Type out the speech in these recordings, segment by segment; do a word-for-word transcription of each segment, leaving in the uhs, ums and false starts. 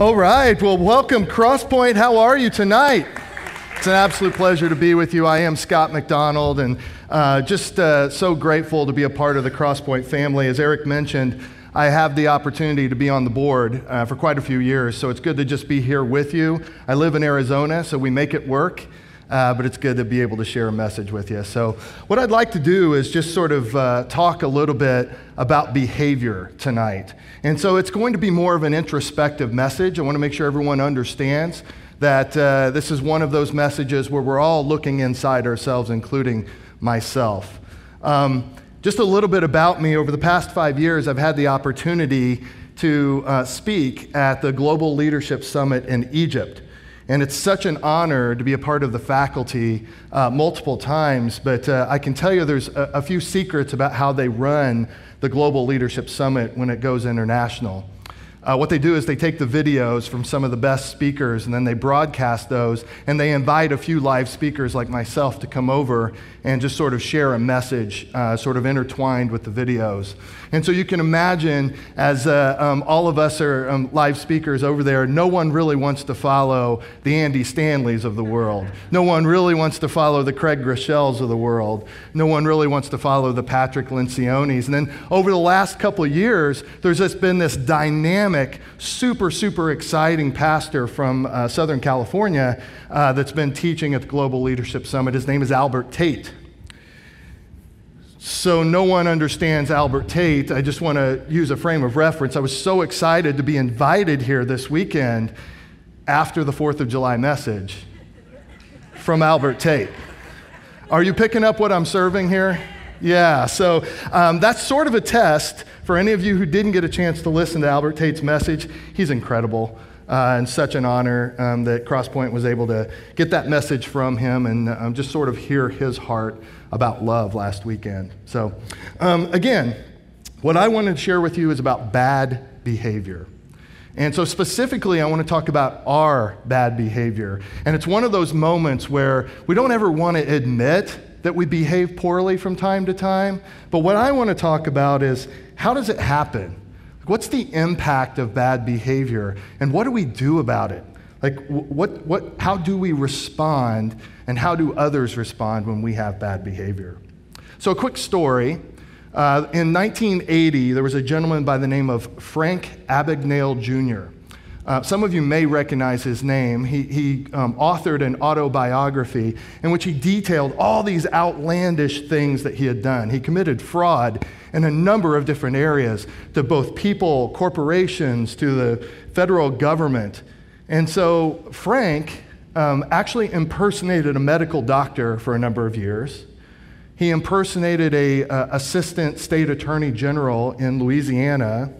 All right, well, welcome Crosspoint. How are you tonight? It's an absolute pleasure to be with you. I am Scott McDonald, and uh, just uh, so grateful to be a part of the Crosspoint family. As Eric mentioned, I have the opportunity to be on the board uh, for quite a few years, so it's good to just be here with you. I live in Arizona, so we make it work. Uh, but it's good to be able to share a message with you. So what I'd like to do is just sort of uh, talk a little bit about behavior tonight. And so it's going to be more of an introspective message. I want to make sure everyone understands that uh, this is one of those messages where we're all looking inside ourselves, including myself. Um, just a little bit about me. Over the past five years, I've had the opportunity to uh, speak at the Global Leadership Summit in Egypt. And it's such an honor to be a part of the faculty uh, multiple times, but uh, I can tell you there's a, a few secrets about how they run the Global Leadership Summit when it goes international. Uh, what they do is they take the videos from some of the best speakers and then they broadcast those, and they invite a few live speakers like myself to come over and just sort of share a message uh, sort of intertwined with the videos. And so you can imagine as uh, um, all of us are um, live speakers over there, no one really wants to follow the Andy Stanleys of the world. No one really wants to follow the Craig Groeschels of the world. No one really wants to follow the Patrick Lencioni's. And then over the last couple of years, there's just been this dynamic, super, super exciting pastor from uh, Southern California uh, that's been teaching at the Global Leadership Summit. His name is Albert Tate. So no one understands Albert Tate. I just want to use a frame of reference. I was so excited to be invited here this weekend after the fourth of July message from Albert Tate. Are you picking up what I'm serving here? Yeah, so um, that's sort of a test for any of you who didn't get a chance to listen to Albert Tate's message. He's incredible, uh, and such an honor um, that Crosspoint was able to get that message from him and um, just sort of hear his heart about love last weekend. So um, again, what I wanted to share with you is about bad behavior. And so specifically, I want to talk about our bad behavior. And it's one of those moments where we don't ever want to admit that we behave poorly from time to time. But what I want to talk about is, how does it happen? What's the impact of bad behavior? And what do we do about it? Like, what, what, how do we respond, and how do others respond when we have bad behavior? So a quick story. Uh, in nineteen eighty, there was a gentleman by the name of Frank Abagnale Junior Uh, some of you may recognize his name. He, he um, authored an autobiography in which he detailed all these outlandish things that he had done. He committed fraud in a number of different areas, to both people, corporations, to the federal government. And so Frank um, actually impersonated a medical doctor for a number of years. He impersonated a uh, assistant state attorney general in Louisiana.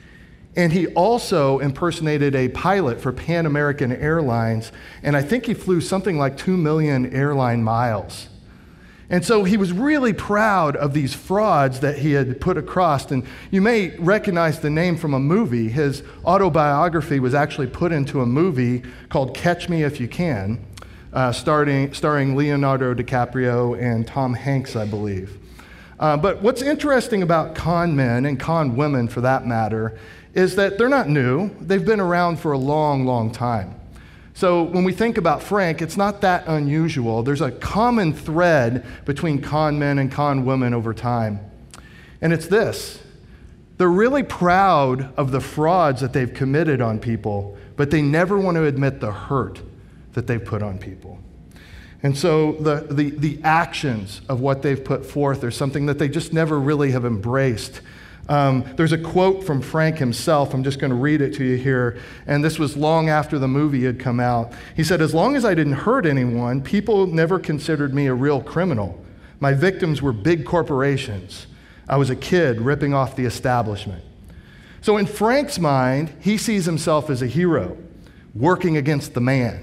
And he also impersonated a pilot for Pan American Airlines, and I think he flew something like two million airline miles. And so he was really proud of these frauds that he had put across. And you may recognize the name from a movie. His autobiography was actually put into a movie called Catch Me If You Can, uh, starring, starring Leonardo DiCaprio and Tom Hanks, I believe. Uh, but what's interesting about con men, and con women for that matter, is that they're not new. They've been around for a long, long time. So when we think about Frank, it's not that unusual. There's a common thread between con men and con women over time. And it's this: they're really proud of the frauds that they've committed on people, but they never want to admit the hurt that they've put on people. And so the, the, the actions of what they've put forth are something that they just never really have embraced. Um, there's a quote from Frank himself. I'm just going to read it to you here. And this was long after the movie had come out. He said, "As long as I didn't hurt anyone, people never considered me a real criminal. My victims were big corporations. I was a kid ripping off the establishment." So in Frank's mind, he sees himself as a hero, working against the man.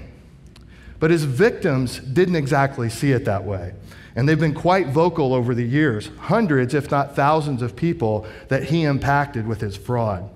But his victims didn't exactly see it that way. And they've been quite vocal over the years, hundreds, if not thousands of people that he impacted with his fraud.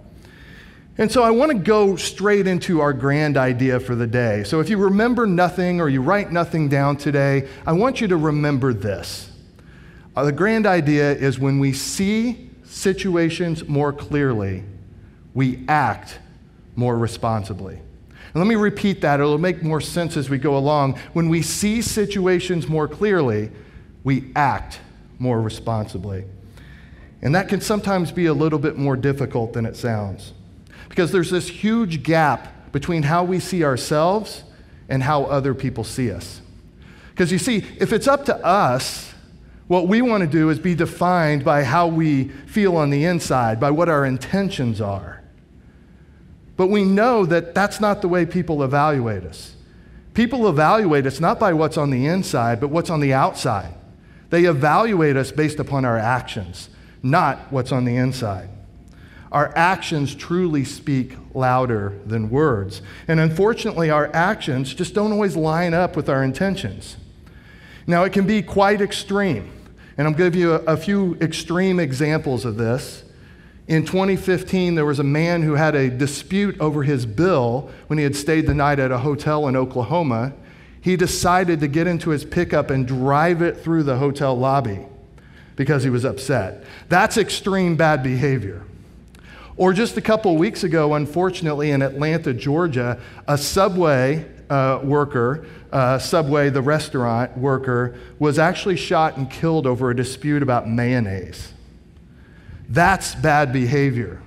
And so I want to go straight into our grand idea for the day. So if you remember nothing or you write nothing down today, I want you to remember this. Uh, the grand idea is, when we see situations more clearly, we act more responsibly. And let me repeat that. It'll make more sense as we go along. When we see situations more clearly, we act more responsibly. And that can sometimes be a little bit more difficult than it sounds, because there's this huge gap between how we see ourselves and how other people see us. Because you see, if it's up to us, what we want to do is be defined by how we feel on the inside, by what our intentions are. But we know that that's not the way people evaluate us. People evaluate us not by what's on the inside, but what's on the outside. They evaluate us based upon our actions, not what's on the inside. Our actions truly speak louder than words. And unfortunately, our actions just don't always line up with our intentions. Now, it can be quite extreme. And I'm going to give you a, a few extreme examples of this. In twenty fifteen, there was a man who had a dispute over his bill when he had stayed the night at a hotel in Oklahoma. He decided to get into his pickup and drive it through the hotel lobby because he was upset. That's extreme bad behavior. Or just a couple weeks ago, unfortunately, in Atlanta, Georgia, a Subway uh, worker, uh, Subway, the restaurant worker, was actually shot and killed over a dispute about mayonnaise. That's bad behavior.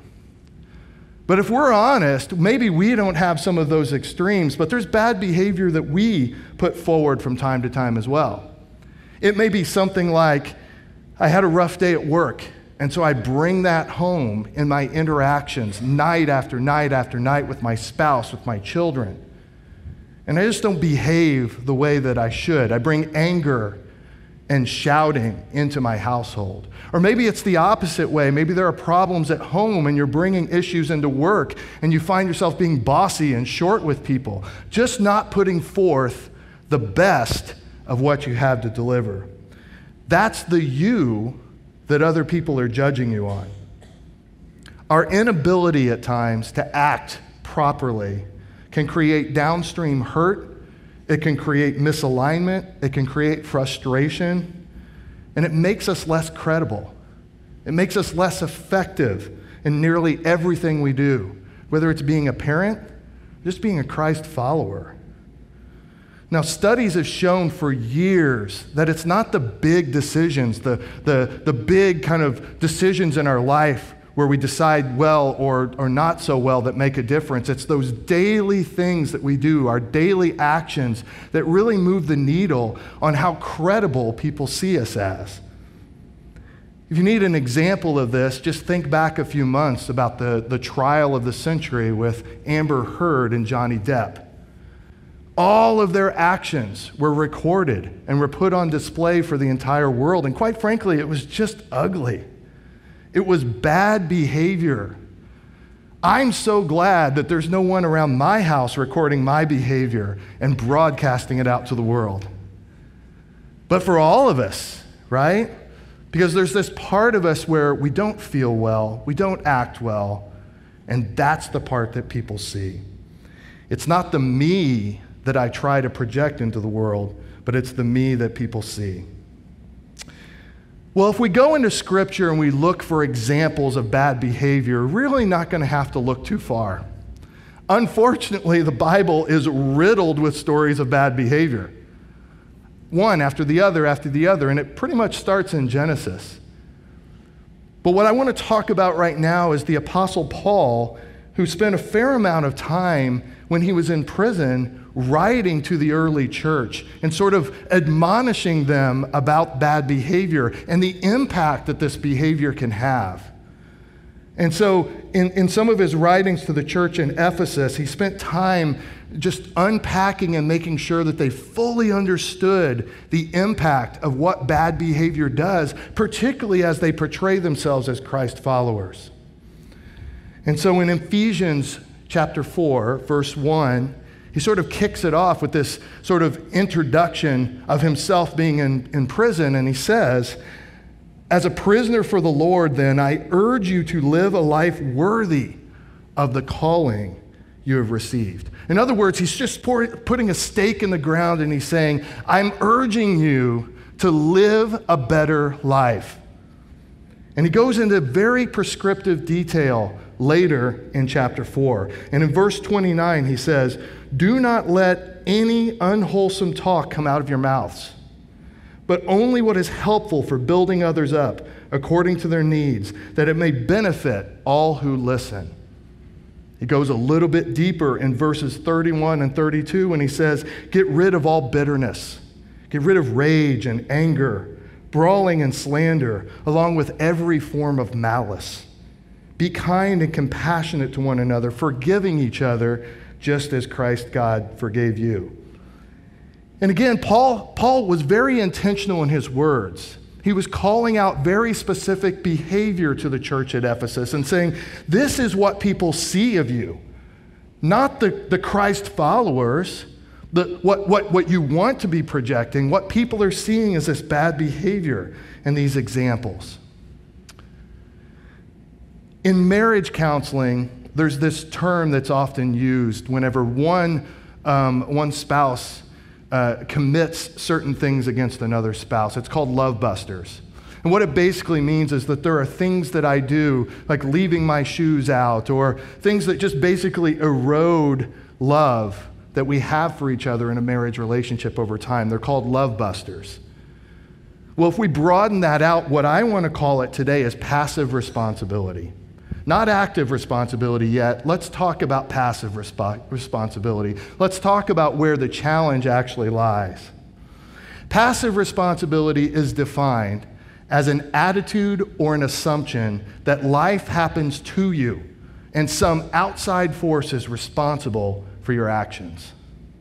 But if we're honest, maybe we don't have some of those extremes, but there's bad behavior that we put forward from time to time as well. It may be something like, I had a rough day at work, and so I bring that home in my interactions night after night after night with my spouse, with my children. And I just don't behave the way that I should. I bring anger and shouting into my household. Or maybe it's the opposite way. Maybe there are problems at home and you're bringing issues into work and you find yourself being bossy and short with people, just not putting forth the best of what you have to deliver. That's the you that other people are judging you on. Our inability at times to act properly can create downstream hurt. It can create misalignment, it can create frustration, and it makes us less credible. It makes us less effective in nearly everything we do, whether it's being a parent, just being a Christ follower. Now, studies have shown for years that it's not the big decisions, the, the, the big kind of decisions in our life where we decide well or, or not so well that make a difference. It's those daily things that we do, our daily actions, that really move the needle on how credible people see us as. If you need an example of this, just think back a few months about the, the trial of the century with Amber Heard and Johnny Depp. All of their actions were recorded and were put on display for the entire world, and quite frankly, it was just ugly. It was bad behavior. I'm so glad that there's no one around my house recording my behavior and broadcasting it out to the world. But for all of us, right? Because there's this part of us where we don't feel well, we don't act well, and that's the part that people see. It's not the me that I try to project into the world, but it's the me that people see. Well, if we go into Scripture and we look for examples of bad behavior, we're really not going to have to look too far. Unfortunately, the Bible is riddled with stories of bad behavior. One after the other after the other, and it pretty much starts in Genesis. But what I want to talk about right now is the Apostle Paul, who spent a fair amount of time when he was in prison writing to the early church and sort of admonishing them about bad behavior and the impact that this behavior can have. And so in, in some of his writings to the church in Ephesus, he spent time just unpacking and making sure that they fully understood the impact of what bad behavior does, particularly as they portray themselves as Christ followers. And so in Ephesians chapter four, verse one, he sort of kicks it off with this sort of introduction of himself being in, in prison, and he says, as a prisoner for the Lord, then, I urge you to live a life worthy of the calling you have received. In other words, he's just pour, putting a stake in the ground, and he's saying, I'm urging you to live a better life. And he goes into very prescriptive detail. later in chapter four. And in verse twenty-nine, he says, "Do not let any unwholesome talk come out of your mouths, but only what is helpful for building others up according to their needs, that it may benefit all who listen." He goes a little bit deeper in verses thirty-one and thirty-two when he says, "Get rid of all bitterness, get rid of rage and anger, brawling and slander, along with every form of malice. Be kind and compassionate to one another, forgiving each other, just as Christ God forgave you." And again, Paul, Paul was very intentional in his words. He was calling out very specific behavior to the church at Ephesus and saying, this is what people see of you, not the, the Christ followers, the, what, what, what you want to be projecting. What people are seeing is this bad behavior and these examples. In marriage counseling, there's this term that's often used whenever one, um, one spouse Uh, commits certain things against another spouse. It's called love busters. And what it basically means is that there are things that I do, like leaving my shoes out, or things that just basically erode love that we have for each other in a marriage relationship over time. They're called love busters. Well, if we broaden that out, what I want to call it today is passive responsibility. Not active responsibility yet. Let's talk about passive resp- responsibility. Let's talk about where the challenge actually lies. Passive responsibility is defined as an attitude or an assumption that life happens to you and some outside force is responsible for your actions.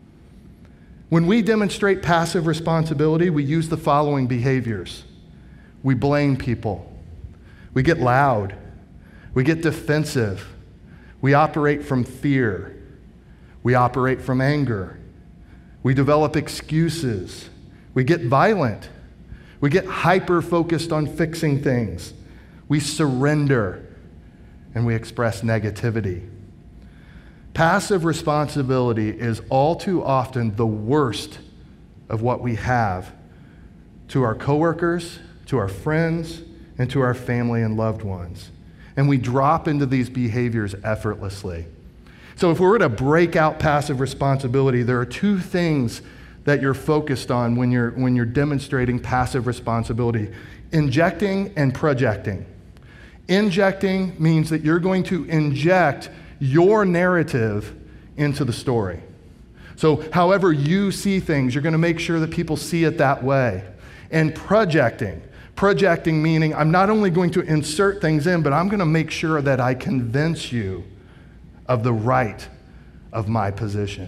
When we demonstrate passive responsibility, we use the following behaviors. We blame people. We get loud. We get defensive. We operate from fear. We operate from anger. We develop excuses. We get violent. We get hyper-focused on fixing things. We surrender, and we express negativity. Passive responsibility is all too often the worst of what we have to our coworkers, to our friends, and to our family and loved ones. And we drop into these behaviors effortlessly. So if we were to break out passive responsibility, there are two things that you're focused on when you're, when you're demonstrating passive responsibility: injecting and projecting. Injecting means that you're going to inject your narrative into the story. So however you see things, you're going to make sure that people see it that way. And projecting. Projecting meaning I'm not only going to insert things in, but I'm going to make sure that I convince you of the right of my position.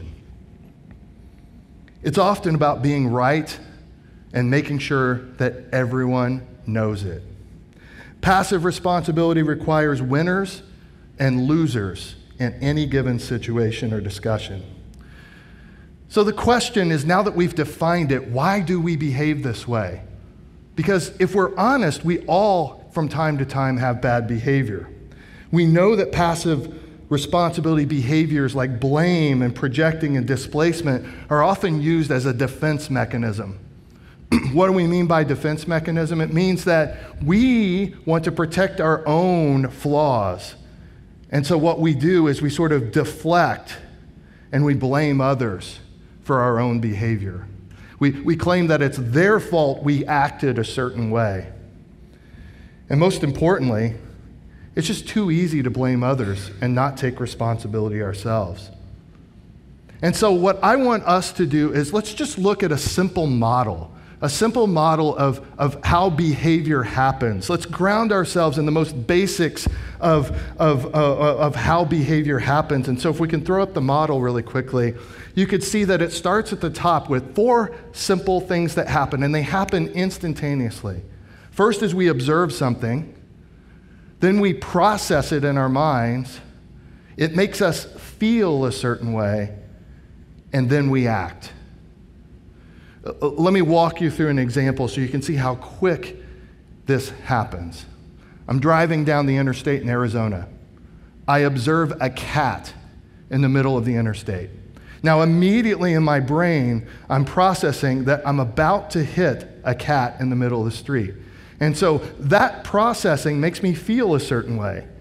It's often about being right and making sure that everyone knows it. Passive responsibility requires winners and losers in any given situation or discussion. So the question is, now that we've defined it, why do we behave this way? Because if we're honest, we all, from time to time, have bad behavior. We know that passive responsibility behaviors like blame and projecting and displacement are often used as a defense mechanism. What do we mean by defense mechanism? It means that we want to protect our own flaws. And so what we do is we sort of deflect and we blame others for our own behavior. We, we claim that it's their fault we acted a certain way. And most importantly, it's just too easy to blame others and not take responsibility ourselves. And so what I want us to do is let's just look at a simple model, a simple model of, of how behavior happens. Let's ground ourselves in the most basics of, of, uh, of how behavior happens. And so if we can throw up the model really quickly, you could see that it starts at the top with four simple things that happen, and they happen instantaneously. First is we observe something, then we process it in our minds, it makes us feel a certain way, and then we act. Let me walk you through an example so you can see how quick this happens. I'm driving down the interstate in Arizona. I observe a cat in the middle of the interstate. Now, immediately in my brain, I'm processing that I'm about to hit a cat in the middle of the street. And so that processing makes me feel a certain way.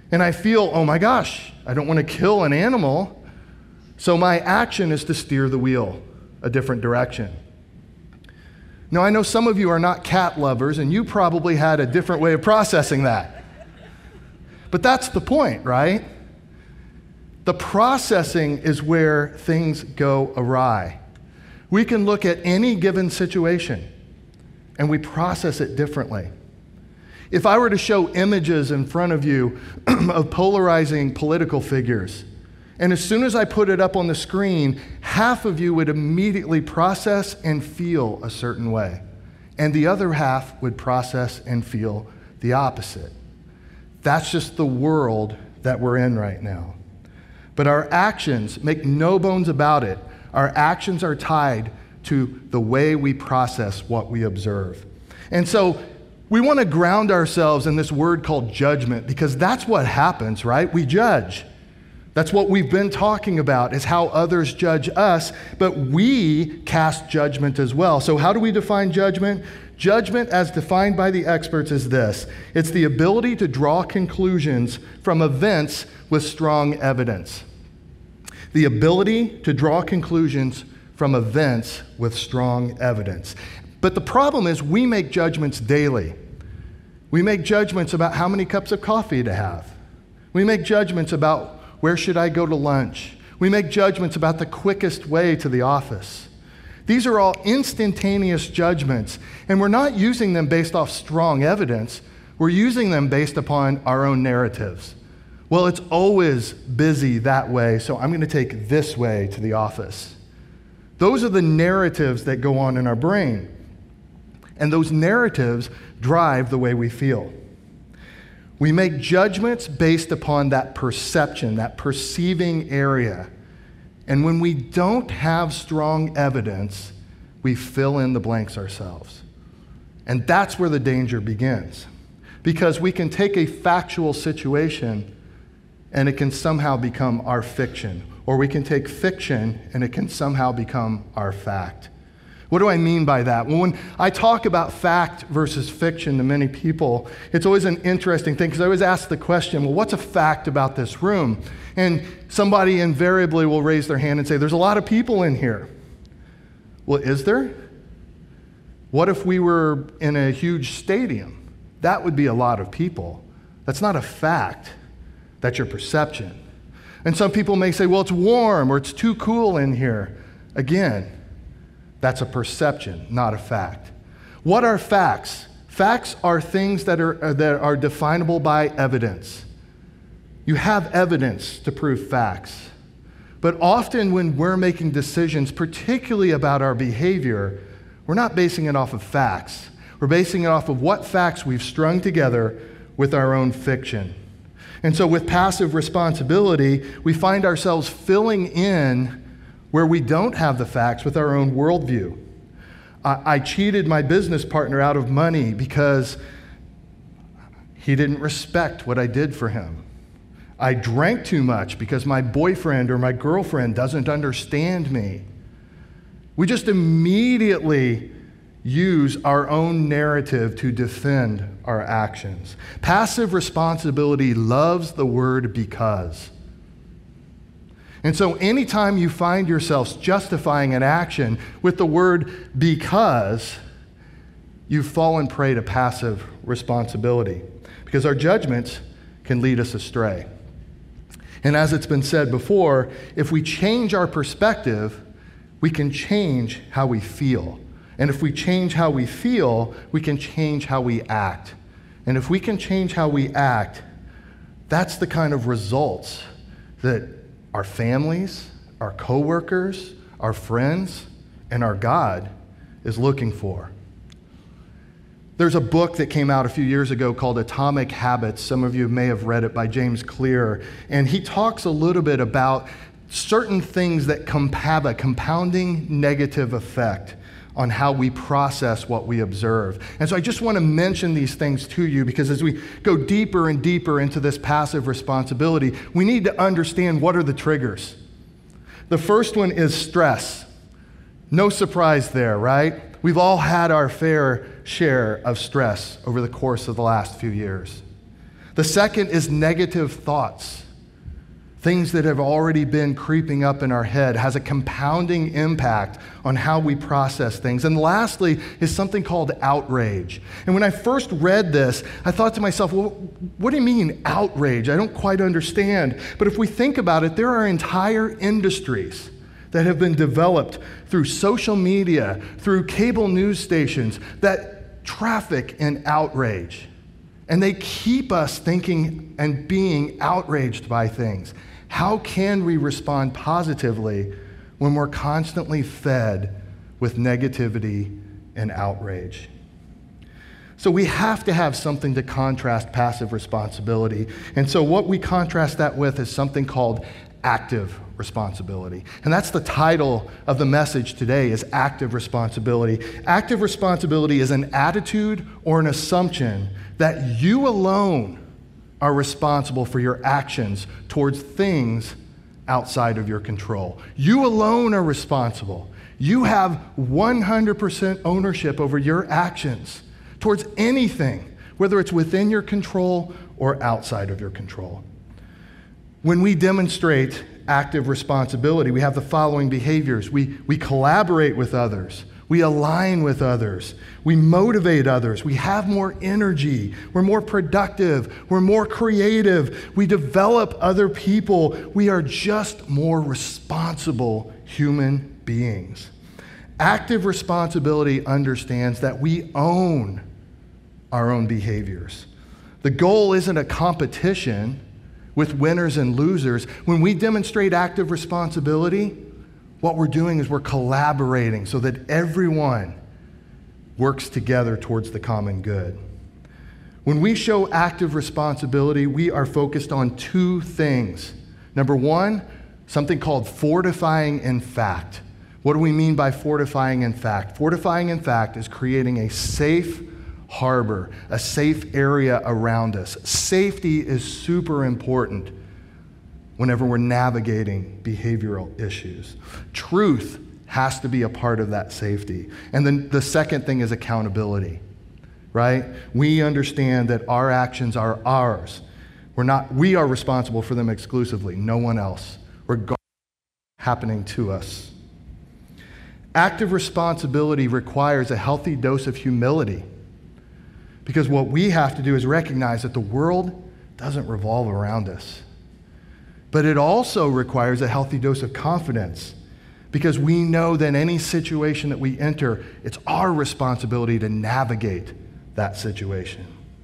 And I feel, oh my gosh, I don't want to kill an animal. So my action is to steer the wheel a different direction. Now, I know some of you are not cat lovers, and you probably had a different way of processing that. But that's the point, right? The processing is where things go awry. We can look at any given situation, and we process it differently. If I were to show images in front of you of polarizing political figures, and as soon as I put it up on the screen, half of you would immediately process and feel a certain way, and the other half would process and feel the opposite. That's just the world that we're in right now. But our actions, make no bones about it, our actions are tied to the way we process what we observe. And so we want to ground ourselves in this word called judgment, because that's what happens, right? We judge. That's what we've been talking about, is how others judge us, but we cast judgment as well. So how do we define judgment? Judgment, as defined by the experts, is this. It's the ability to draw conclusions from events with strong evidence. The ability to draw conclusions from events with strong evidence. But the problem is we make judgments daily. We make judgments about how many cups of coffee to have. We make judgments about where should I go to lunch. We make judgments about the quickest way to the office. These are all instantaneous judgments, and we're not using them based off strong evidence. We're using them based upon our own narratives. Well, it's always busy that way, so I'm going to take this way to the office. Those are the narratives that go on in our brain. And those narratives drive the way we feel. We make judgments based upon that perception, that perceiving area. And when we don't have strong evidence, we fill in the blanks ourselves. And that's where the danger begins. Because we can take a factual situation and it can somehow become our fiction. Or we can take fiction and it can somehow become our fact. What do I mean by that? Well, when I talk about fact versus fiction to many people, it's always an interesting thing, because I always ask the question, well, what's a fact about this room? And somebody invariably will raise their hand and say, there's a lot of people in here. Well, is there? What if we were in a huge stadium? That would be a lot of people. That's not a fact. That's your perception. And some people may say, well, it's warm or it's too cool in here. Again, that's a perception, not a fact. What are facts? Facts are things that are, that are definable by evidence. You have evidence to prove facts. But often when we're making decisions, particularly about our behavior, we're not basing it off of facts. We're basing it off of what facts we've strung together with our own fiction. And so with passive responsibility, we find ourselves filling in where we don't have the facts with our own worldview. I, I cheated my business partner out of money because he didn't respect what I did for him. I drank too much because my boyfriend or my girlfriend doesn't understand me. We just immediately use our own narrative to defend our actions. Passive responsibility loves the word because. And so anytime you find yourselves justifying an action with the word because, you've fallen prey to passive responsibility, because our judgments can lead us astray. And as it's been said before, if we change our perspective, we can change how we feel. And if we change how we feel, we can change how we act. And if we can change how we act, that's the kind of results that our families, our coworkers, our friends, and our God is looking for. There's a book that came out a few years ago called Atomic Habits. Some of you may have read it, by James Clear. And he talks a little bit about certain things that com- have a compounding negative effect on how we process what we observe. And so I just want to mention these things to you, because as we go deeper and deeper into this passive responsibility, we need to understand what are the triggers. The first one is stress. No surprise there, right? We've all had our fair share of stress over the course of the last few years. The second is negative thoughts. Things that have already been creeping up in our head has a compounding impact on how we process things. And lastly is something called outrage. And when I first read this, I thought to myself, well, what do you mean outrage? I don't quite understand. But if we think about it, there are entire industries that have been developed through social media, through cable news stations that traffic in outrage. And they keep us thinking and being outraged by things. How can we respond positively when we're constantly fed with negativity and outrage? So we have to have something to contrast passive responsibility. And so what we contrast that with is something called active responsibility. And that's the title of the message today, is active responsibility. Active responsibility is an attitude or an assumption that you alone are responsible for your actions towards things outside of your control. You alone are responsible. You have one hundred percent ownership over your actions towards anything, whether it's within your control or outside of your control. When we demonstrate active responsibility, we have the following behaviors. We, we collaborate with others. We align with others. We motivate others. We have more energy. We're more productive. We're more creative. We develop other people. We are just more responsible human beings. Active responsibility understands that we own our own behaviors. The goal isn't a competition with winners and losers. When we demonstrate active responsibility, what we're doing is we're collaborating so that everyone works together towards the common good. When we show active responsibility, we are focused on two things. Number one, something called fortifying in fact. What do we mean by fortifying in fact? Fortifying in fact is creating a safe harbor, a safe area around us. Safety is super important whenever we're navigating behavioral issues. Truth has to be a part of that safety. And then the second thing is accountability, right? We understand that our actions are ours. We're not, we are responsible for them exclusively, no one else, regardless of what's happening to us. Active responsibility requires a healthy dose of humility, because what we have to do is recognize that the world doesn't revolve around us. But it also requires a healthy dose of confidence, because we know that any situation that we enter, it's our responsibility to navigate that situation.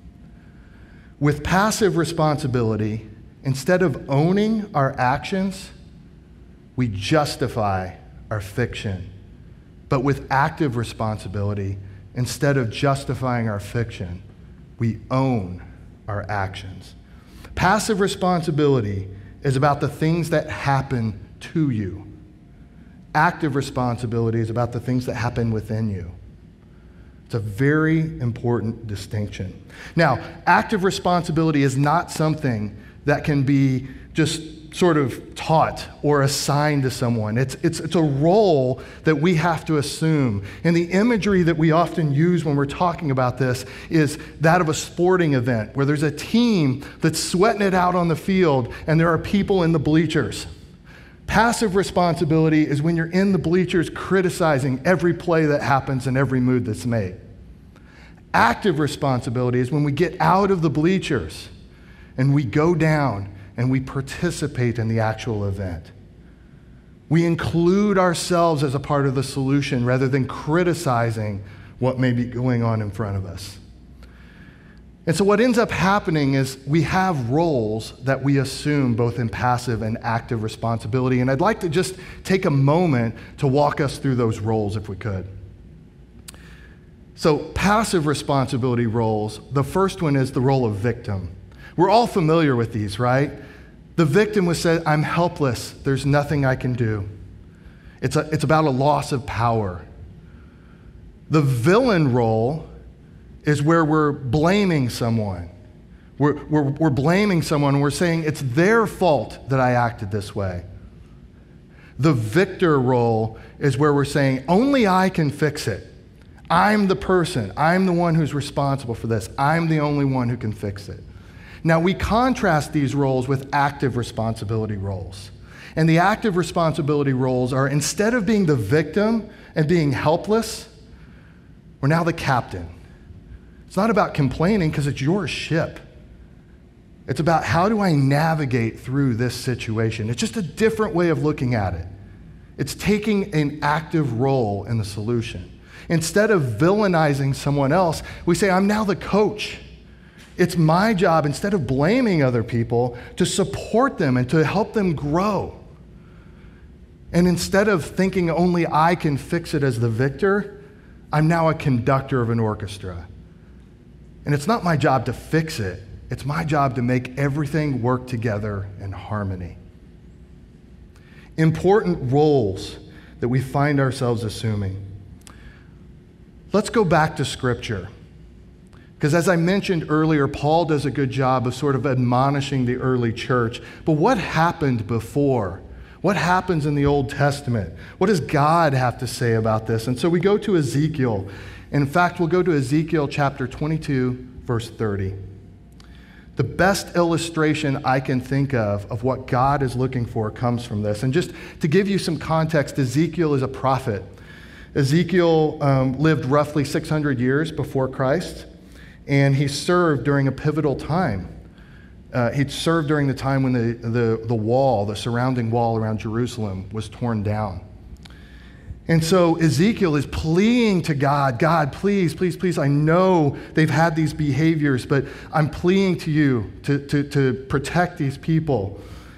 With passive responsibility, instead of owning our actions, we justify our fiction. But with active responsibility, instead of justifying our fiction, we own our actions. Passive responsibility is about the things that happen to you. Active responsibility is about the things that happen within you. It's a very important distinction. Now, active responsibility is not something that can be just sort of taught or assigned to someone. It's, it's, it's a role that we have to assume. And the imagery that we often use when we're talking about this is that of a sporting event where there's a team that's sweating it out on the field and there are people in the bleachers. Passive responsibility is when you're in the bleachers criticizing every play that happens and every move that's made. Active responsibility is when we get out of the bleachers and we go down and we participate in the actual event. We include ourselves as a part of the solution rather than criticizing what may be going on in front of us. And so what ends up happening is we have roles that we assume both in passive and active responsibility. And I'd like to just take a moment to walk us through those roles if we could. So passive responsibility roles, the first one is the role of victim. We're all familiar with these, right? The victim was said, I'm helpless. There's nothing I can do. It's, a, it's about a loss of power. The villain role is where we're blaming someone. We're, we're, we're blaming someone and we're saying it's their fault that I acted this way. The victor role is where we're saying only I can fix it. I'm the person. I'm the one who's responsible for this. I'm the only one who can fix it. Now, we contrast these roles with active responsibility roles. And the active responsibility roles are, instead of being the victim and being helpless, we're now the captain. It's not about complaining because it's your ship. It's about how do I navigate through this situation. It's just a different way of looking at it. It's taking an active role in the solution. Instead of villainizing someone else, we say, I'm now the coach. It's my job, instead of blaming other people, to support them and to help them grow. And instead of thinking only I can fix it as the victor, I'm now a conductor of an orchestra. And it's not my job to fix it. It's my job to make everything work together in harmony. Important roles that we find ourselves assuming. Let's go back to Scripture. Because as I mentioned earlier, Paul does a good job of sort of admonishing the early church. But what happened before? What happens in the Old Testament? What does God have to say about this? And so we go to Ezekiel. In fact, we'll go to Ezekiel chapter twenty-two, verse thirty. The best illustration I can think of of what God is looking for comes from this. And just to give you some context, Ezekiel is a prophet. Ezekiel um, lived roughly six hundred years before Christ, and he served during a pivotal time. Uh, he'd served during the time when the, the, the wall, the surrounding wall around Jerusalem, was torn down. And so Ezekiel is pleading to God, God, please, please, please, I know they've had these behaviors, but I'm pleading to you to, to, to protect these people.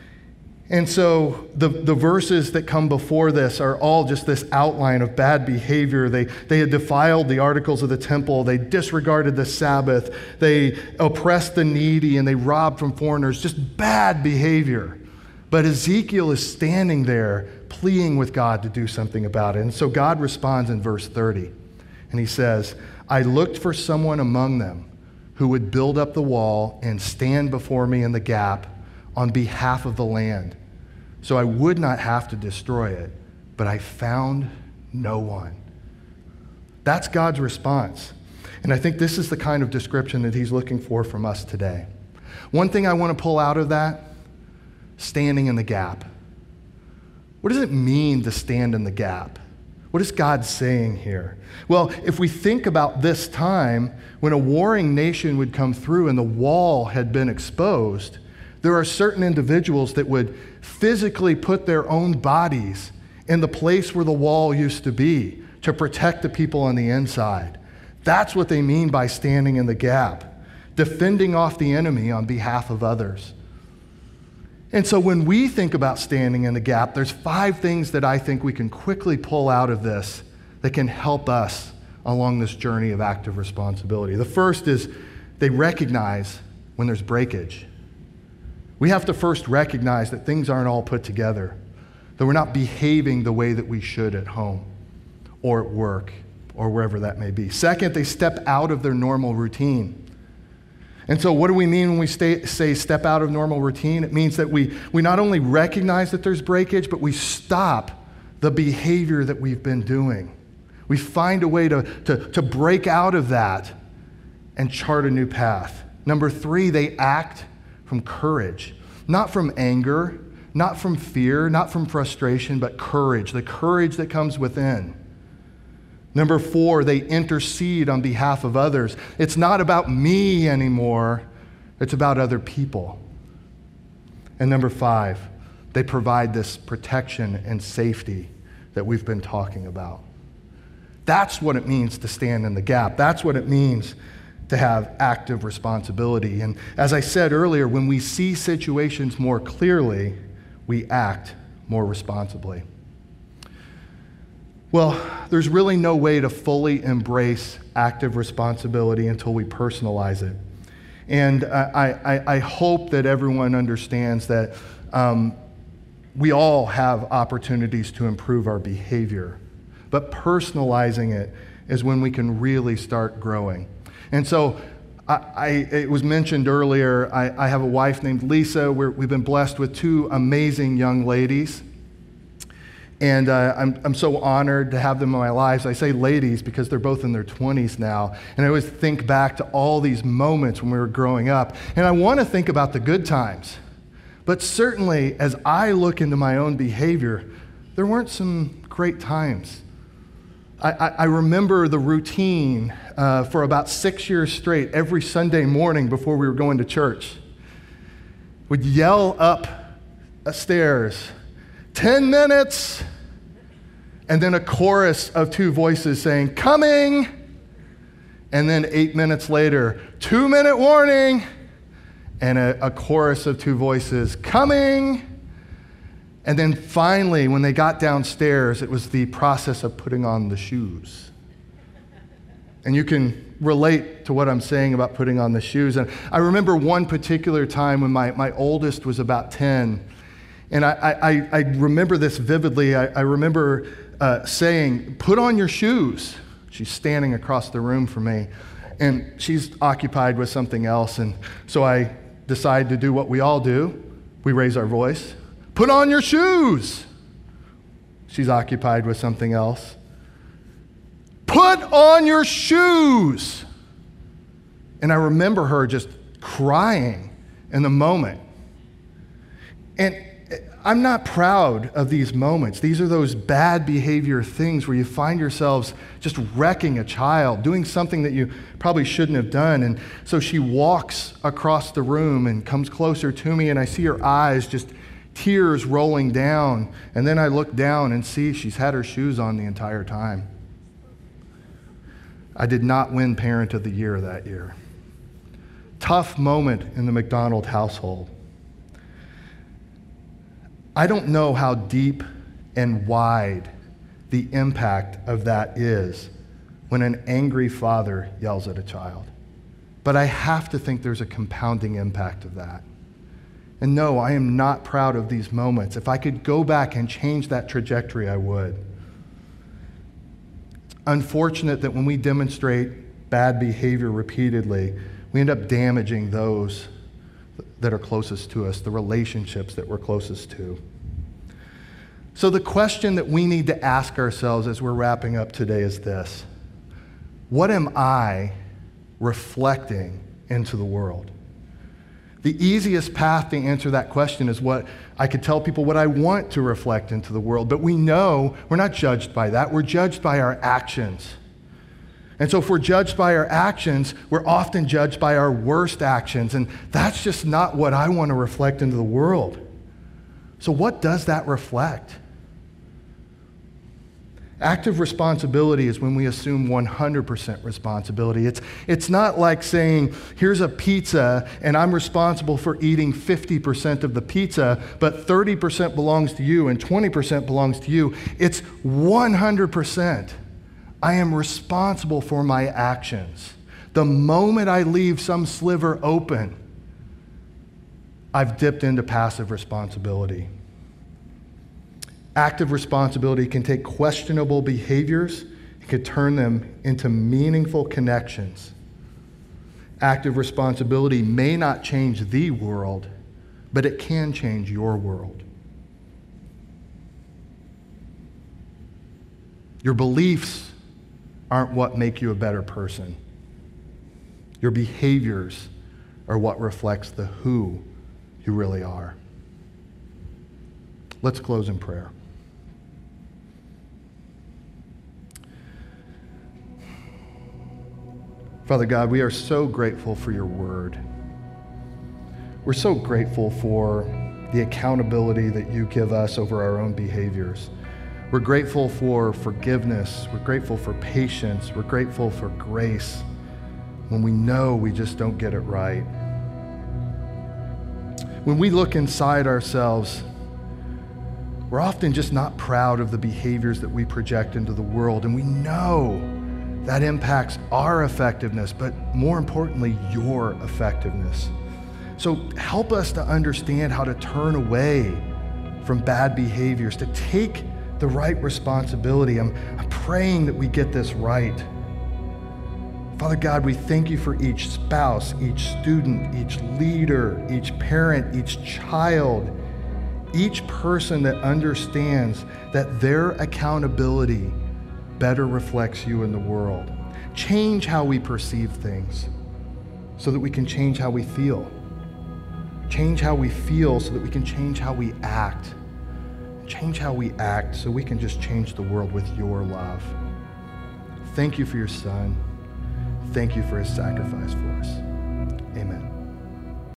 And so the, the verses that come before this are all just this outline of bad behavior. They, they had defiled the articles of the temple. They disregarded the Sabbath. They oppressed the needy, and they robbed from foreigners. Just bad behavior. But Ezekiel is standing there pleading with God to do something about it. And so God responds in verse thirty. And he says, I looked for someone among them who would build up the wall and stand before me in the gap on behalf of the land, so I would not have to destroy it, but I found no one. That's God's response. And I think this is the kind of description that he's looking for from us today. One thing I want to pull out of that, standing in the gap. What does it mean to stand in the gap? What is God saying here? Well, if we think about this time when a warring nation would come through and the wall had been exposed, there are certain individuals that would physically put their own bodies in the place where the wall used to be to protect the people on the inside. That's what they mean by standing in the gap, defending off the enemy on behalf of others. And so when we think about standing in the gap, there's five things that I think we can quickly pull out of this that can help us along this journey of active responsibility. The first is they recognize when there's breakage. We have to first recognize that things aren't all put together, that we're not behaving the way that we should at home or at work or wherever that may be. Second, they step out of their normal routine. And so what do we mean when we stay, say step out of normal routine? It means that we, we not only recognize that there's breakage, but we stop the behavior that we've been doing. We find a way to, to, to break out of that and chart a new path. Number three, they act from courage, not from anger, not from fear, not from frustration, but courage, the courage that comes within. Number four, they intercede on behalf of others. It's not about me anymore, it's about other people. And number five, they provide this protection and safety that we've been talking about. That's what it means to stand in the gap. That's what it means to have active responsibility. And as I said earlier, when we see situations more clearly, we act more responsibly. Well, there's really no way to fully embrace active responsibility until we personalize it. And I, I, I hope that everyone understands that um, we all have opportunities to improve our behavior, but personalizing it is when we can really start growing. And so I, I, it was mentioned earlier, I, I have a wife named Lisa. We're, we've been blessed with two amazing young ladies. And uh, I'm, I'm so honored to have them in my lives. I say ladies because they're both in their twenties now. And I always think back to all these moments when we were growing up. And I want to think about the good times. But certainly, as I look into my own behavior, there weren't some great times. I, I, I remember the routine uh, for about six years straight, every Sunday morning before we were going to church. We'd yell up stairs, ten minutes, and then a chorus of two voices saying, coming, and then eight minutes later, two minute warning, and a, a chorus of two voices, coming, and then finally, when they got downstairs, it was the process of putting on the shoes. And you can relate to what I'm saying about putting on the shoes. And I remember one particular time when my, my oldest was about ten, and I, I, I remember this vividly. I, I remember uh, saying, put on your shoes. She's standing across the room from me, and she's occupied with something else. And so I decide to do what we all do. We raise our voice. Put on your shoes. She's occupied with something else. Put on your shoes. And I remember her just crying in the moment. And I'm not proud of these moments. These are those bad behavior things where you find yourselves just wrecking a child, doing something that you probably shouldn't have done. And so she walks across the room and comes closer to me, and I see her eyes, just tears rolling down. And then I look down and see she's had her shoes on the entire time. I did not win Parent of the Year that year. Tough moment in the McDonald household. I don't know how deep and wide the impact of that is when an angry father yells at a child. But I have to think there's a compounding impact of that. And no, I am not proud of these moments. If I could go back and change that trajectory, I would. It's unfortunate that when we demonstrate bad behavior repeatedly, we end up damaging those that are closest to us, the relationships that we're closest to. So the question that we need to ask ourselves as we're wrapping up today is this: what am I reflecting into the world? The easiest path to answer that question is what I could tell people what I want to reflect into the world, but we know we're not judged by that. We're judged by our actions. And so if we're judged by our actions, we're often judged by our worst actions, and that's just not what I want to reflect into the world. So what does that reflect? Active responsibility is when we assume one hundred percent responsibility. It's, it's not like saying, here's a pizza, and I'm responsible for eating fifty percent of the pizza, but thirty percent belongs to you and twenty percent belongs to you. It's one hundred percent. I am responsible for my actions. The moment I leave some sliver open, I've dipped into passive responsibility. Active responsibility can take questionable behaviors and can turn them into meaningful connections. Active responsibility may not change the world, but it can change your world. Your beliefs aren't what make you a better person. Your behaviors are what reflects the who you really are. Let's close in prayer. Father God, we are so grateful for your word. We're so grateful for the accountability that you give us over our own behaviors. We're grateful for forgiveness. We're grateful for patience. We're grateful for grace when we know we just don't get it right. When we look inside ourselves, we're often just not proud of the behaviors that we project into the world, and we know that impacts our effectiveness, but more importantly, your effectiveness. So help us to understand how to turn away from bad behaviors, to take the right responsibility. I'm, I'm praying that we get this right. Father God, we thank you for each spouse, each student, each leader, each parent, each child, Each person that understands that their accountability better reflects you in the world. Change how we perceive things so that we can change how we feel. Change how we feel so that we can change how we act. Change how we act so we can just change the world with your love. Thank you for your son. Thank you for his sacrifice for us.